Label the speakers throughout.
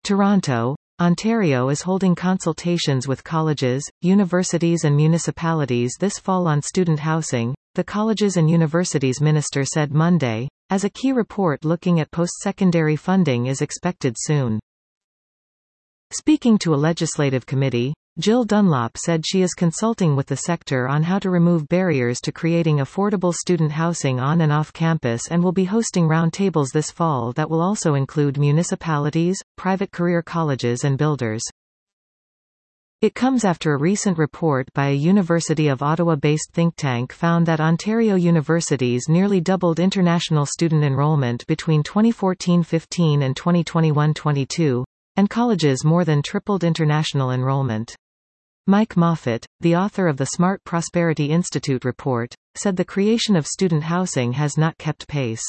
Speaker 1: Toronto, Ontario is holding consultations with colleges, universities and municipalities this fall on student housing, the Colleges and Universities Minister said Monday, as a key report looking at post-secondary funding is expected soon. Speaking to a legislative committee, Jill Dunlop said she is consulting with the sector on how to remove barriers to creating affordable student housing on and off campus and will be hosting roundtables this fall that will also include municipalities, private career colleges and builders. It comes after a recent report by a University of Ottawa-based think tank found that Ontario universities nearly doubled international student enrollment between 2014-15 and 2021-22, and colleges more than tripled international enrollment. Mike Moffat, the author of the Smart Prosperity Institute report, said the creation of student housing has not kept pace.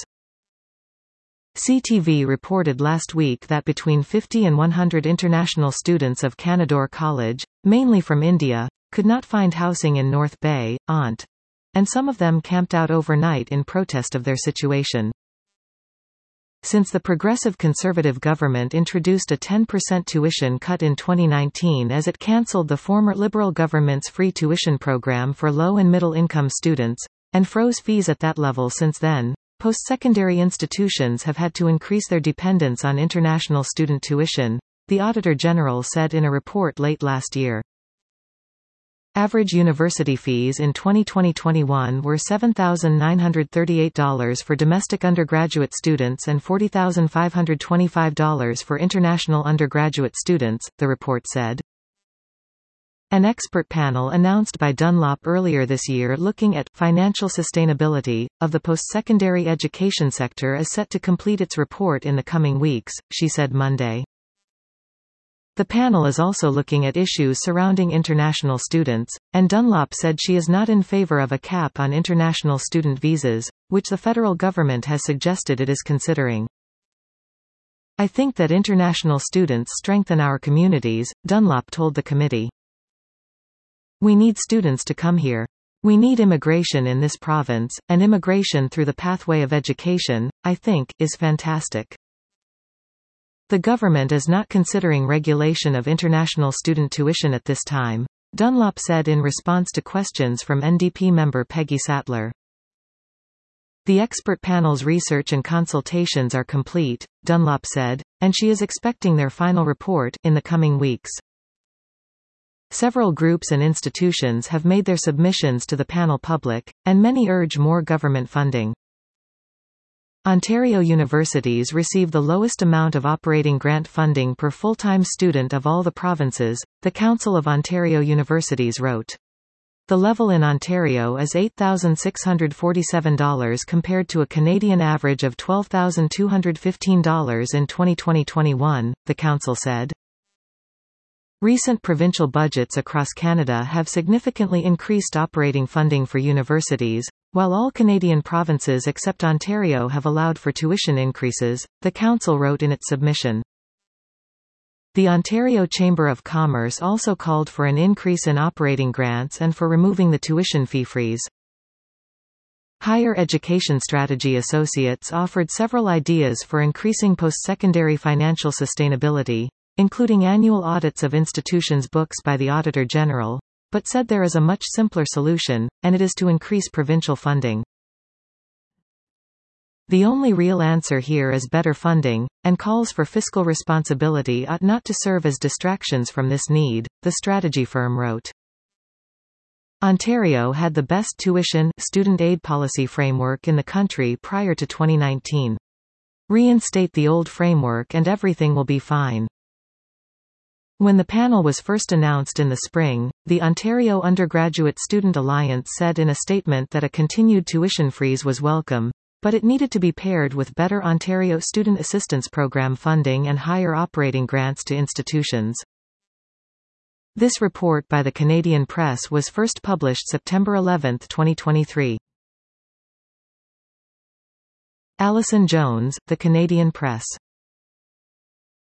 Speaker 1: CTV reported last week that between 50 and 100 international students of Canadore College, mainly from India, could not find housing in North Bay, ONT. And some of them camped out overnight in protest of their situation. Since the Progressive Conservative government introduced a 10% tuition cut in 2019 as it cancelled the former Liberal government's free tuition program for low- and middle-income students, and froze fees at that level since then, post-secondary institutions have had to increase their dependence on international student tuition, the Auditor General said in a report late last year. Average university fees in 2020-21 were $7,938 for domestic undergraduate students and $40,525 for international undergraduate students, the report said. An expert panel announced by Dunlop earlier this year looking at financial sustainability of the post-secondary education sector is set to complete its report in the coming weeks, she said Monday. The panel is also looking at issues surrounding international students, and Dunlop said she is not in favor of a cap on international student visas, which the federal government has suggested it is considering. I think that international students strengthen our communities, Dunlop told the committee. We need students to come here. We need immigration in this province, and immigration through the pathway of education, I think, is fantastic. The government is not considering regulation of international student tuition at this time, Dunlop said in response to questions from NDP member Peggy Sattler. The expert panel's research and consultations are complete, Dunlop said, and she is expecting their final report in the coming weeks. Several groups and institutions have made their submissions to the panel public, and many urge more government funding. Ontario universities receive the lowest amount of operating grant funding per full-time student of all the provinces, the Council of Ontario Universities wrote. The level in Ontario is $8,647 compared to a Canadian average of $12,215 in 2020-21, the Council said. Recent provincial budgets across Canada have significantly increased operating funding for universities, while all Canadian provinces except Ontario have allowed for tuition increases, the Council wrote in its submission. The Ontario Chamber of Commerce also called for an increase in operating grants and for removing the tuition fee freeze. Higher Education Strategy Associates offered several ideas for increasing post-secondary financial sustainability, including annual audits of institutions' books by the Auditor General, but said there is a much simpler solution, and it is to increase provincial funding. The only real answer here is better funding, and calls for fiscal responsibility ought not to serve as distractions from this need, the strategy firm wrote. Ontario had the best tuition student aid policy framework in the country prior to 2019. Reinstate the old framework and everything will be fine. When the panel was first announced in the spring, the Ontario Undergraduate Student Alliance said in a statement that a continued tuition freeze was welcome, but it needed to be paired with better Ontario Student Assistance Program funding and higher operating grants to institutions. This report by the Canadian Press was first published September 11, 2023. Alison Jones, The Canadian Press.